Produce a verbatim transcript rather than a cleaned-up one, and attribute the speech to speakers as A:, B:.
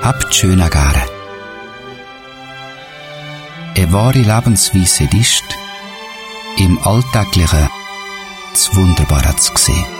A: lebt schön gerne. Eine wahre Lebensweise ist, im Alltäglichen das Wunderbare zu sehen.